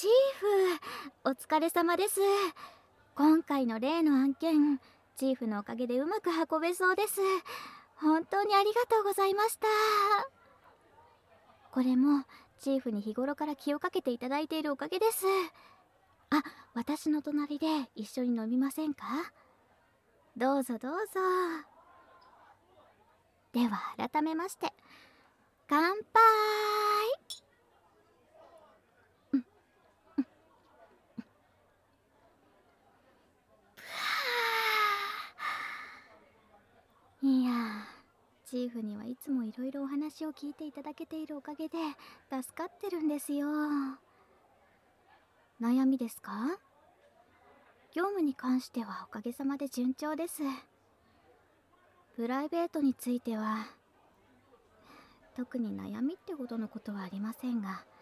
チーフ、お疲れ様です。今回の例の案件、チーフのおかげでうまく運べそうです。本当にありがとうございました。これもチーフに日頃から気をかけていただいているおかげです。あ、私の隣で一緒に飲みませんか？どうぞどうぞ。では改めまして、乾杯。いやー、チーフにはいつもいろいろお話を聞いていただけているおかげで助かってるんですよ。悩みですか？業務に関してはおかげさまで順調です。プライベートについては特に悩みってほどのことはありませんが、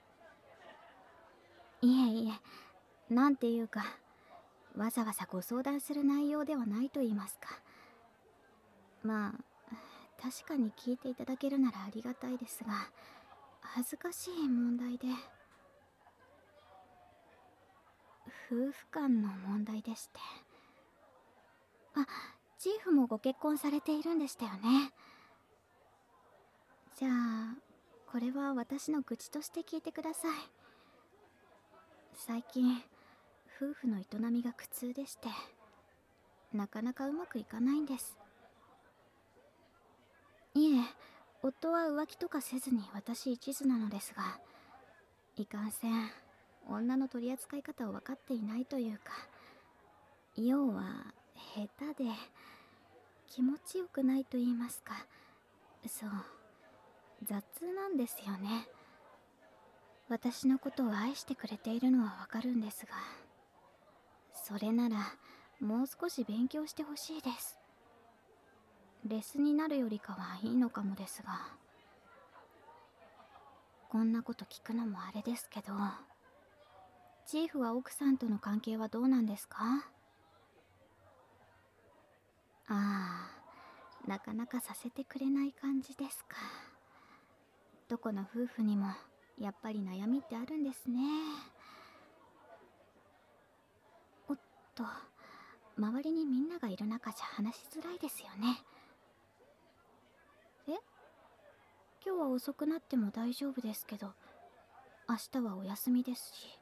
いえいえ、なんていうか、わざわざご相談する内容ではないと言いますか。まあ、確かに聞いていただけるならありがたいですが、恥ずかしい問題で、夫婦間の問題でして。あ、チーフもご結婚されているんでしたよね。じゃあ、これは私の愚痴として聞いてください。最近、夫婦の営みが苦痛でして、なかなかうまくいかないんです。いえ、夫は浮気とかせずに私一途なのですが、いかんせん女の取り扱い方を分かっていないというか、要は下手で気持ちよくないと言いますか、そう、雑なんですよね。私のことを愛してくれているのはわかるんですが、それならもう少し勉強してほしいです。レスになるよりかはいいのかもですが。こんなこと聞くのもあれですけど、チーフは奥さんとの関係はどうなんですか？ああ、なかなかさせてくれない感じですか。どこの夫婦にもやっぱり悩みってあるんですね。おっと、周りにみんながいる中じゃ話しづらいですよね。え、今日は遅くなっても大丈夫ですけど、明日はお休みですし。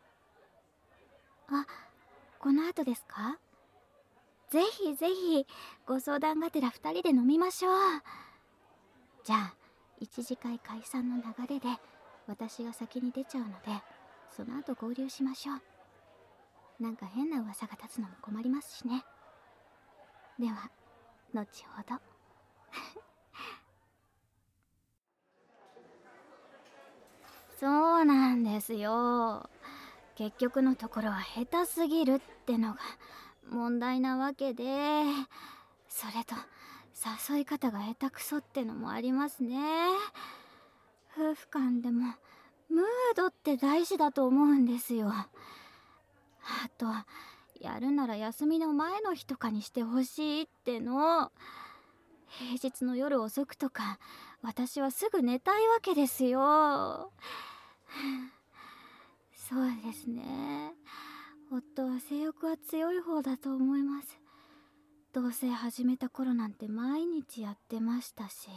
あ、この後ですか？ぜひぜひご相談がてら2人で飲みましょう。じゃあ一次会解散の流れで私が先に出ちゃうので、その後合流しましょう。なんか変な噂が立つのも困りますしね。では後ほど。そうなんですよ。結局のところは下手すぎるってのが問題なわけで、それと誘い方が下手くそってのもありますね。夫婦間でもムードって大事だと思うんですよ。あと、やるなら休みの前の日とかにしてほしいっての。平日の夜遅くとか私はすぐ寝たいわけですよ。そうですね、夫は性欲は強い方だと思います。同棲始めた頃なんて毎日やってましたし。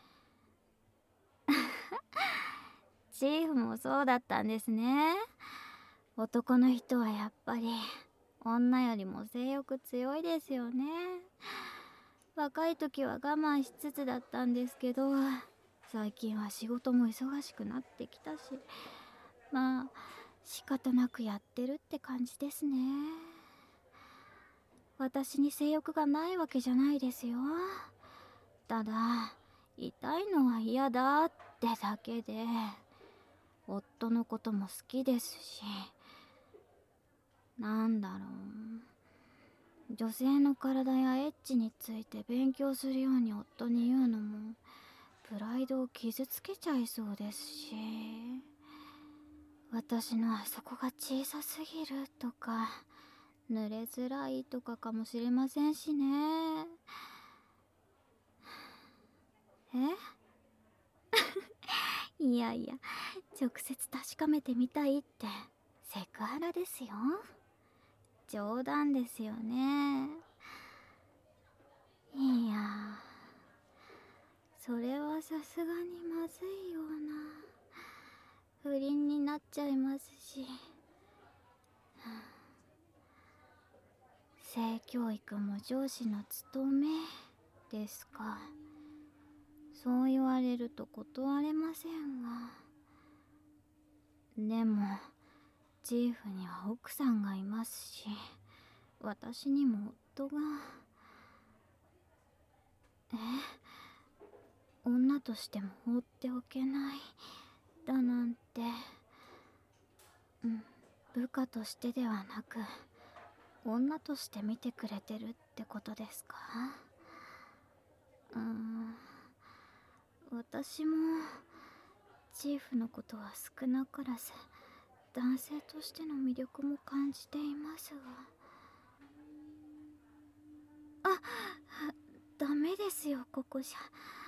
チーフもそうだったんですね。男の人はやっぱり女よりも性欲強いですよね。若い時は我慢しつつだったんですけど、最近は仕事も忙しくなってきたし、まあ仕方なくやってるって感じですね。私に性欲がないわけじゃないですよ。ただ痛いのは嫌だってだけで、夫のことも好きですし、なんだろう、女性の体やエッチについて勉強するように夫に言うのもプライドを傷つけちゃいそうですし、私のあそこが小さすぎるとか濡れづらいとかかもしれませんしね。えいやいや、直接確かめてみたいってセクハラですよ。冗談ですよね。いやそれはさすがにまずいような。不倫になっちゃいますし。性教育も上司の務めですか。そう言われると断れませんが。でもチーフには奥さんがいますし、私にも夫が。女としても放っておけないだなんて。部下としてではなく女として見てくれてるってことですか。私もチーフのことは少なからず男性としての魅力も感じていますが。ダメですよ、ここじゃ。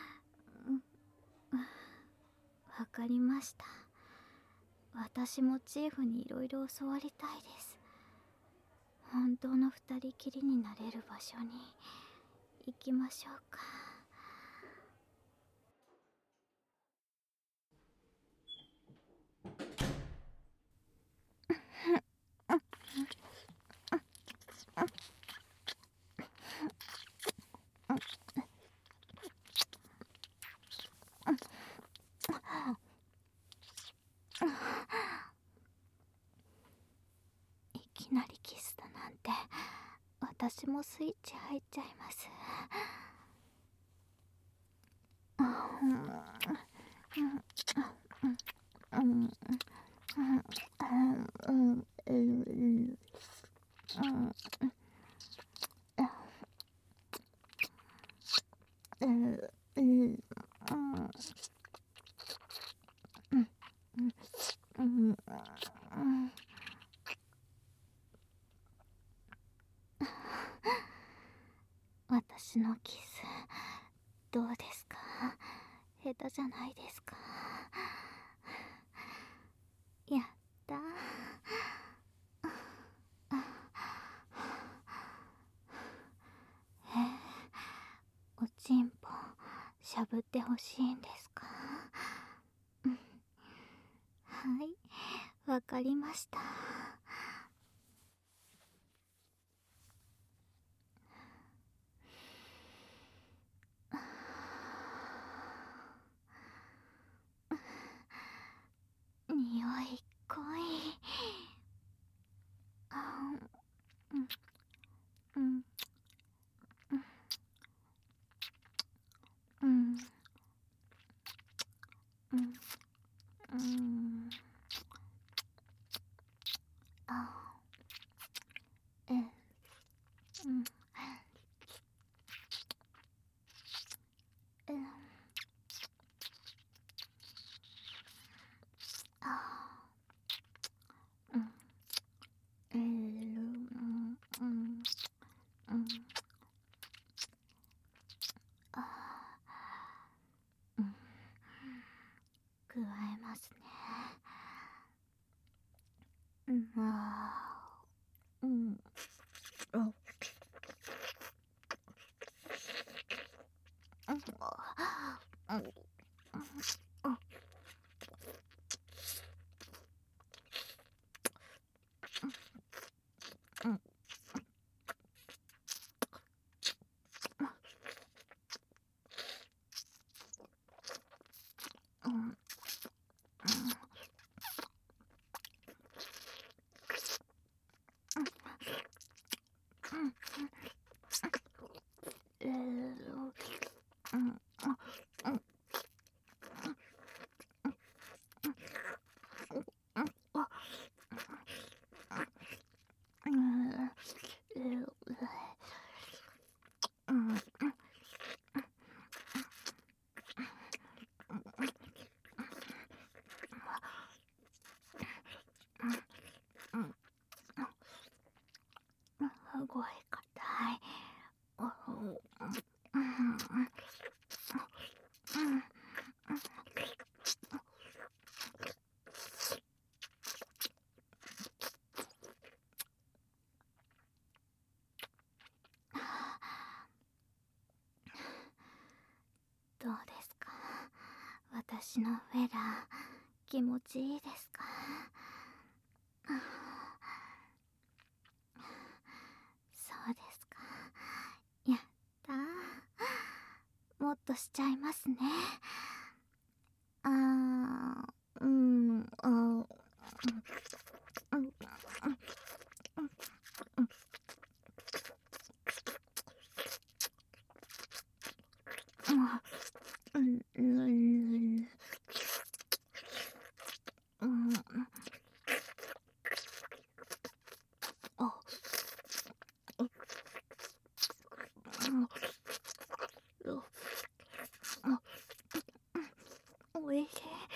わかりました。私もチーフにいろいろ教わりたいです。本当の二人きりになれる場所に行きましょうか。いきなりキスだなんて、私もスイッチ入っちゃいます。私のキスどうですか？下手じゃないですか？やったー。おちんぽしゃぶってほしいんですか？はい、わかりました。匂い濃い。うんうんうんうんあえうんうんあうんうんうんあうん加えますね。うんあ私のフェラ気持ちいいですか？そうですか。やったー。もっとしちゃいますね。あー、うん、あー、うん、うん、うん、うん、うん、うん、あ、うん、おいしい。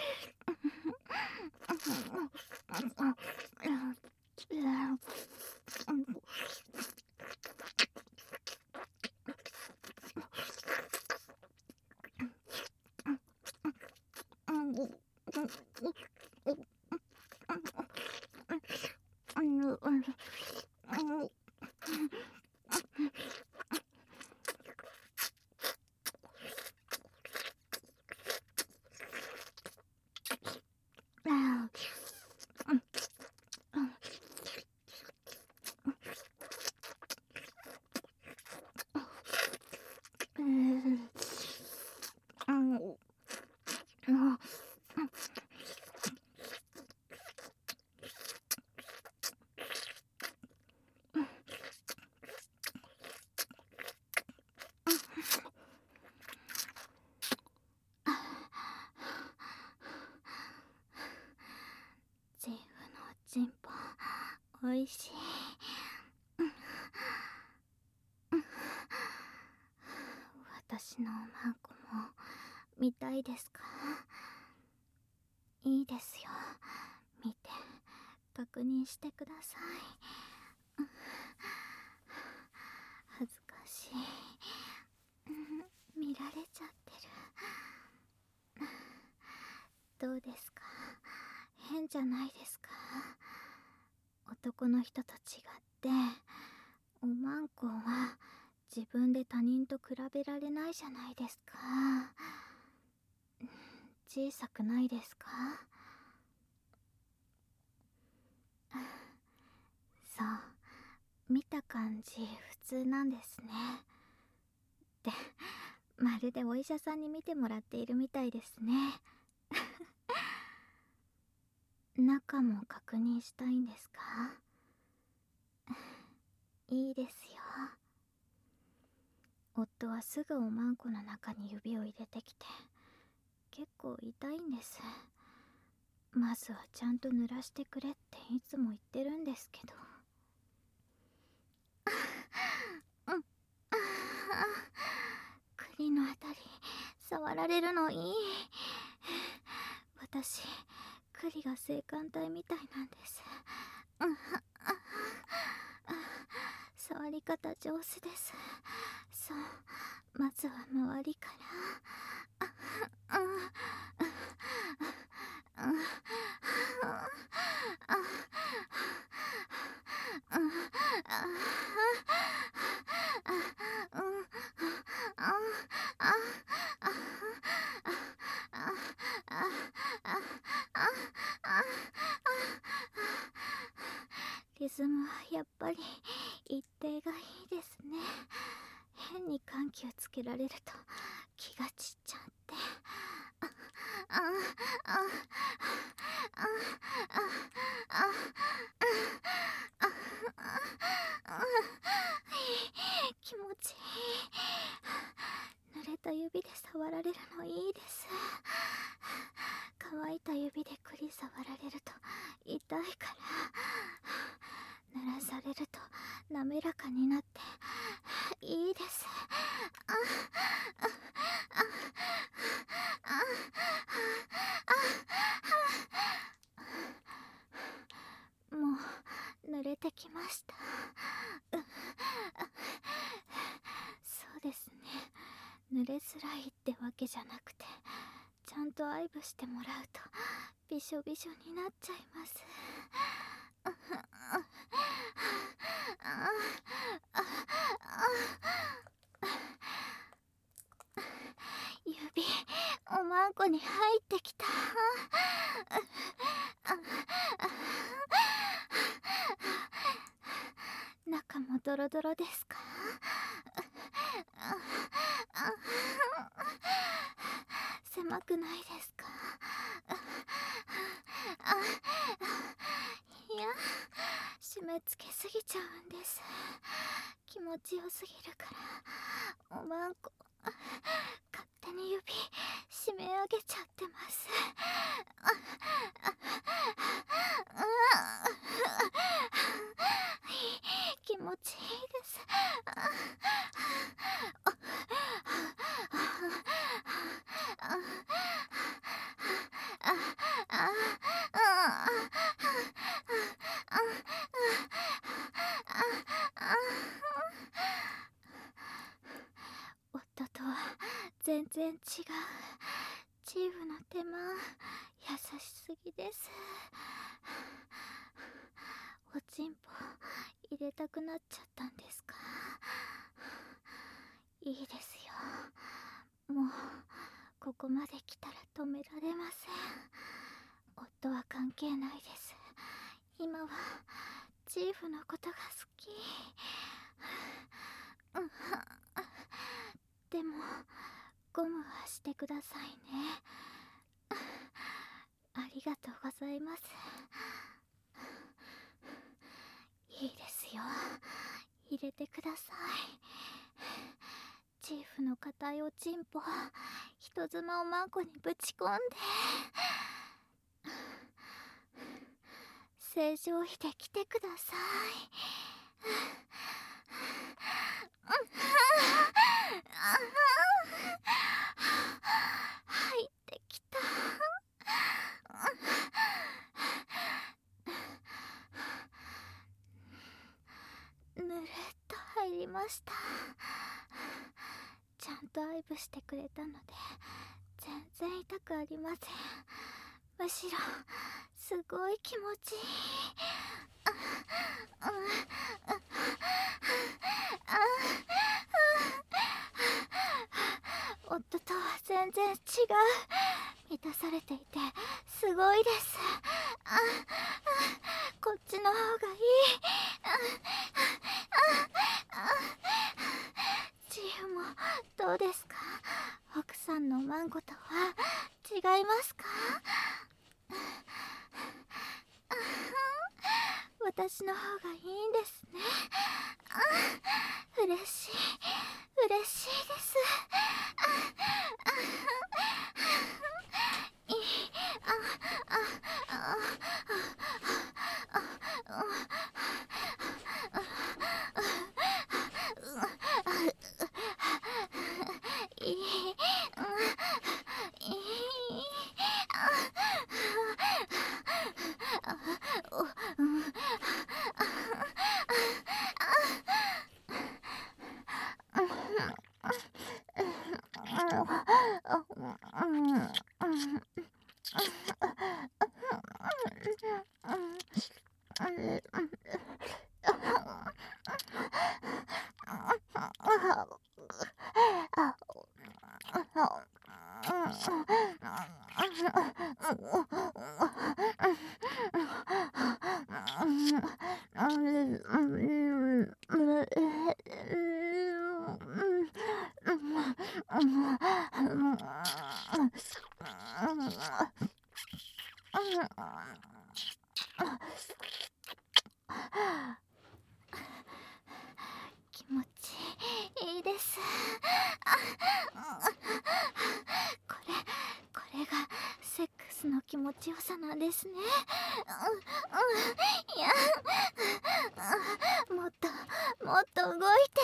ジンフのチンポおいしい。私のおまんこも見たいですか？いいですよ、見て確認してください。恥ずかしい。見られちゃってる。どうですか？変じゃないですか？男の人と違っておまんこは自分で他人と比べられないじゃないですか。小さくないですか？そう、見た感じ普通なんですね。ってまるでお医者さんに見てもらっているみたいですね。中も確認したいんですか？いいですよ。夫はすぐおまんこの中に指を入れてきて結構痛いんです。まずはちゃんと濡らしてくれっていつも言ってるんですけど。うん、栗のあたり触られるのいい。私栗が性感帯みたいなんです。触り方上手です。そう、まずは周りから。リズムはやっぱり一定がいいですね。変に緩急つけられると気が散っちゃって。気持ちいい。濡れた指で触られるのいいです。乾いた指で栗触られると痛いから濡らされると滑らかになっていいです。もう濡れてきました。そうですね、濡れづらいってわけじゃなくてちゃんと愛撫してもらうとびしょびしょになっちゃいます。指おまんこに入ってきた。中もドロドロですか？狭くないですか？いや、締め付けすぎちゃうんです。気持ちよすぎるからおまんこ勝手に指締め上げちゃってます。気持ちいいです。夫とは全然違う。チーフの手間優しすぎです。おちんぽ入れたくなっちゃったんですか？いいですよ。もうここまで来たら止められません。夫は関係ないです。今はチーフのことが好き。でもゴムはしてくださいね。ありがとうございます。いいですよ、入れてください。チーフの硬いおちんぽ人妻おまんこにぶち込んで、正常位で来てください。入ってきた。ぬるっと入りました。ちゃんと愛撫してくれたので全然痛くありません。むしろすごい気持ちいい。夫とは全然違う。満たされていてすごいです。こっちの方がいい。チーフもどうですか？奥さんのマンゴとは違いますか？私の方がいいんですね。嬉しい嬉しいです。気持ちいいです。これがセックスの気持ちよさなんですね。いや、もっと動いて。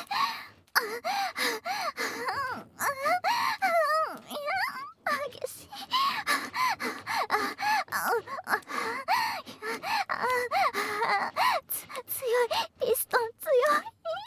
いや、激しい。強い、ピストン強い。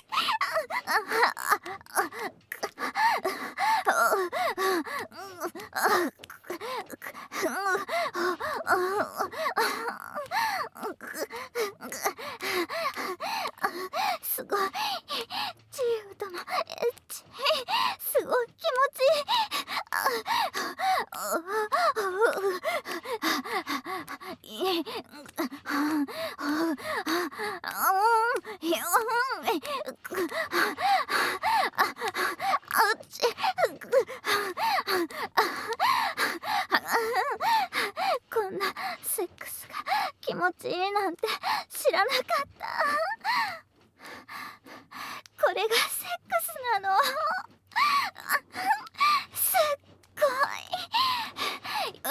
すごい、チーフとのエッチ、すごい気持ちいい。 セックスが気持ちいいなんて知らなかった。これがセックスなの。すっごい。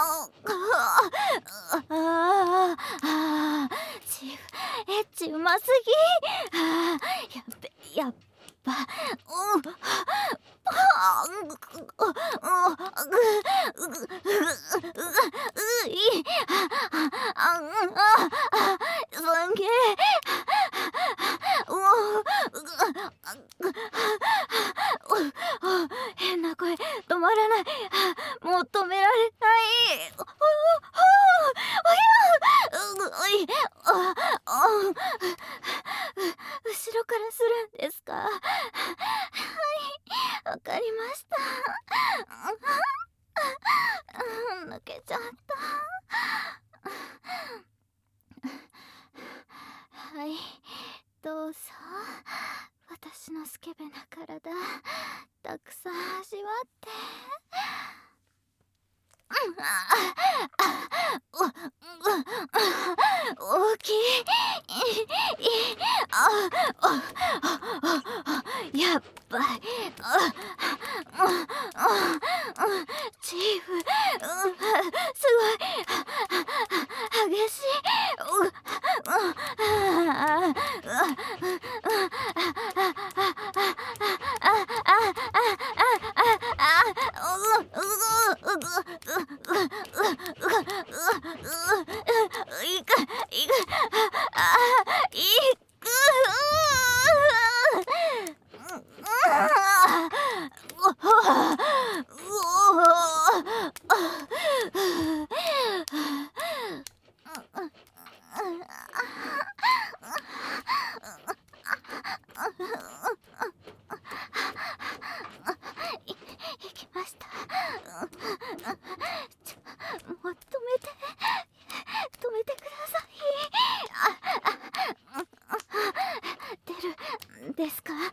チーフエッチうますぎ。やっぱすんげえ。変な声止まらない。もう止められない。後ろからするんですか？はい、わかりました。抜けちゃった。はい、どうぞ。私のスケベな体たくさん味わって。大きい。やっぱりチーフすごい激しい。行きました。もう止めてください。出るんですか？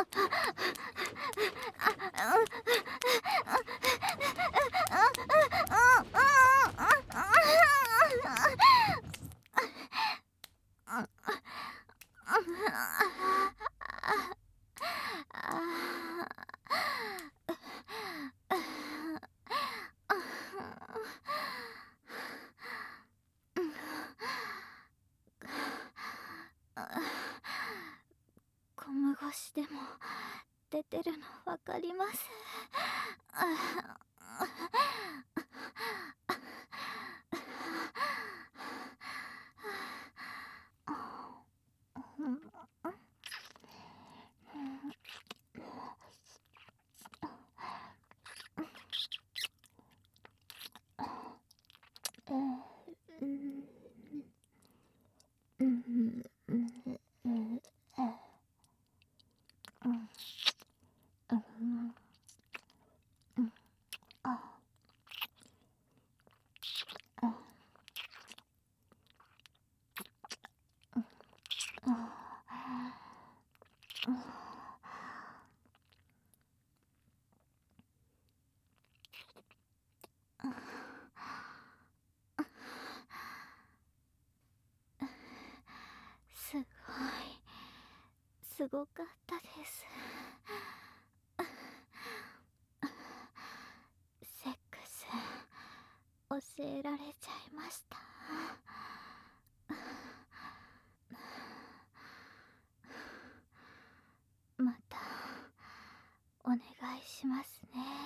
ゴム越しでも出てるのわかります。すごかったです。セックス教えられちゃいました。またお願いしますね。